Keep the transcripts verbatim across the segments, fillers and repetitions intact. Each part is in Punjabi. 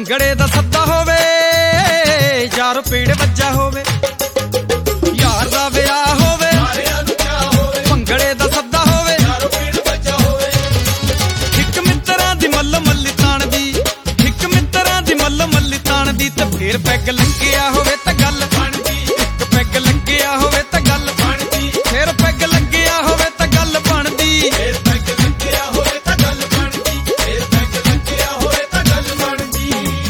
ਭੰਗੜੇ ਦਾ ਸੱਦਾ ਹੋਵੇ ਯਾਰ ਪੀੜ ਵੱਜਾ ਹੋਵੇ ਯਾਰ ਦਾ ਵਿਆਹ ਹੋਵੇ ਸਾਰਿਆਂ ਨੂੰ ਚਾਹ ਹੋਵੇ ਭੰਗੜੇ ਦਾ ਸੱਦਾ ਹੋਵੇ ਯਾਰ ਪੀੜ ਵੱਜਾ ਹੋਵੇ ਇੱਕ ਮਿੱਤਰਾਂ ਦੀ ਮੱਲ ਮੱਲੀ ਤਾਣ ਦੀ ਇੱਕ ਮਿੱਤਰਾਂ ਦੀ ਮੱਲ ਮੱਲੀ ਤਾਣ ਦੀ ਤੇ ਫੇਰ ਪੈਗ ਲੰਘਿਆ ਹੋਵੇ ਤਾਂ ਗੱਲ ਬਣਦੀ ਇੱਕ ਪੈਗ ਲੰਘਿਆ ਹੋਵੇ ਤਾਂ ਗੱਲ ਬਣਦੀ ਫੇਰ ਪੈਗ ਲੰਘਿਆ ਹੋਵੇ ਤਾਂ ਗੱਲ ਬਣਦੀ ਫੇਰ ਪੈਗ ਲੰਘਿਆ ਹੋਵੇ ਤਾਂ ਗੱਲ ਬਣਦੀ ਫੇਰ ਪੈਗ ਲੰਘਿਆ ਹੋਵੇ ਤਾਂ ਗੱਲ ਬਣਦੀ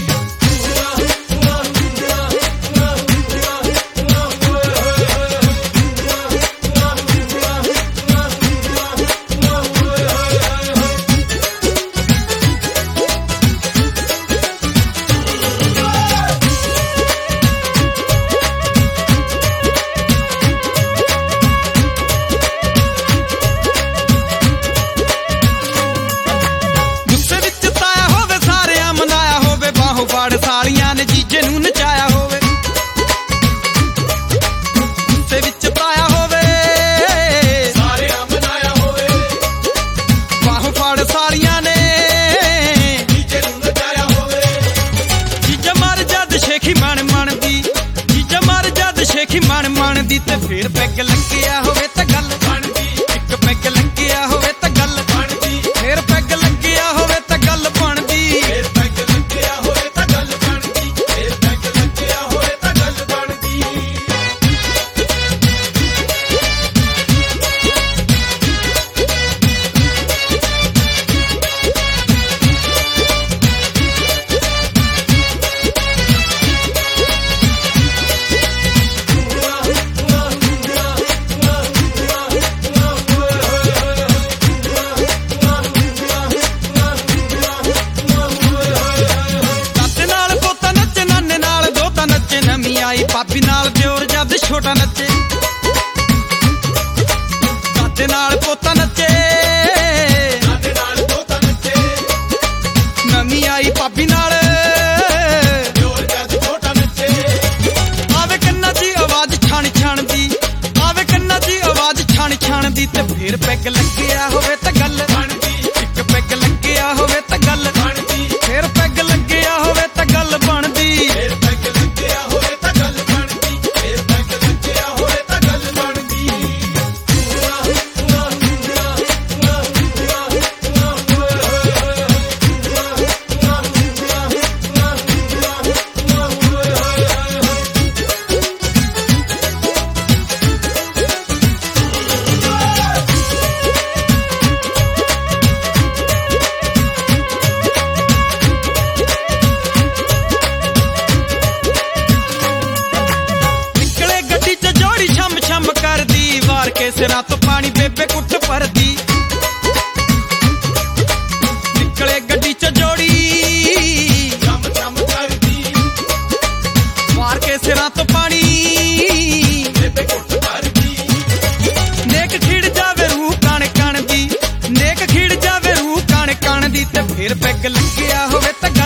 ਸਾਲੀਆਂ ਨੇ ਜੀਜੇ ਨੂੰ ਨਚਾਇਆ ਹੋਵੇ ਤੇ ਵਿੱਚ ਪਾਇਆ ਹੋਵੇ ਸਾਰਿਆਂ ਮਨਾਇਆ ਹੋਵੇ ਬਾਹੋਂ ਫੜ ਸਾਲੀਆਂ ਨੇ ਜੀਜੇ ਨੂੰ ਨਚਾਇਆ ਹੋਵੇ ਜੀਜਾ ਮਰ ਜਦ ਸ਼ੇਖੀ ਮਣ ਮਣ ਦੀ ਜੀਜਾ ਮਰ ਜਦ ਸ਼ੇਖੀ ਮਣ ਮਣ ਦੀ ਤੇ ਫੇਰ ਪੈਗ ਲੰਘਿਆ ਹੋਵੇ ਤਾਂ ਗੱਲ ਬਣਦੀ ਇੱਕ ਪੈਗ ਲੰਘਿਆ ਹੋਵੇ ਤਾਂ ਗੱਲ ਬਣਦੀ ਫੇਰ ਪੈਗ ਲੰਘਿਆ ਹੋਵੇ ਤਾਂ ਗੱਲ ਬਣਦੀ ਫੇਰ ਪੈਗ ਲੰਘਿਆ ਹੋਵੇ ਆਈ ਪਾਪੀ ਨਾਲ ਪਿਓਰ ਜਦ ਛੋਟਾ ਨੱਚੇ ਦਾਦੇ ਨਾਲ ਪੋਤਾ ਨੱਚੇ ਦਾਦੇ ਨਾਲ ਪੋਤਾ ਨੱਚੇ ਨਵੀਂ ਆਈ ਪਾਪੀ ਨਾਲ ਪਿਓਰ ਜਦ ਛੋਟਾ ਨੱਚੇ ਆਵੇ ਕੰਨਾਂ ਦੀ ਆਵਾਜ਼ ਛਾਣ ਛਾਣ ਦੀ ਆਵੇ ਕੰਨਾਂ ਦੀ ਆਵਾਜ਼ ਛਾਣ ਛਾਣ ਦੀ ਤੇ ਫੇਰ ਪੈਗ ਲੱਗਿਆ ਹੋਵੇ ਤਾਂ ਗੱਲ ਬਣਦੀ ਇੱਕ ਪੈਗ ਲੱਗਿਆ ਹੋਵੇ ਤਾਂ ਗੱਲ ਬਣਦੀ ਫੇਰ ਪੈਗ ਲੱਗਿਆ ਹੋਵੇ ਤਾਂ ਗੱਲ ਬਣਦੀ ਫੇਰ ਪੈਗ ਲੱਗਿਆ ਹੋਵੇ ਕੇ ਸਿਰਾਂ ਤੋਂ ਪਾਣੀ ਬੇਬੇ ਕੁੱਟ ਭਰਦੀ ਨਿਕਲੇ ਗੱਡੀ ਚ ਜੋੜੀ ਛਮ ਛਮ ਕਰਦੀ ਮਾਰ ਕੇ ਸਿਰਾਂ ਤੋਂ ਪਾਣੀ ਬੇਬੇ ਕੁੱਟ ਭਰਦੀ ਨੇਕ ਖਿੜ ਜਾਵੇ ਰੂਹ ਕਣ ਕਣ ਦੀ ਨੇਕ ਖਿੜ ਜਾਵੇ ਰੂਹ ਕਣ ਕਣ ਦੀ ਤੇ ਫੇਰ ਪੈਗ ਲੱਗਿਆ ਹੋਵੇ ਤਾਂ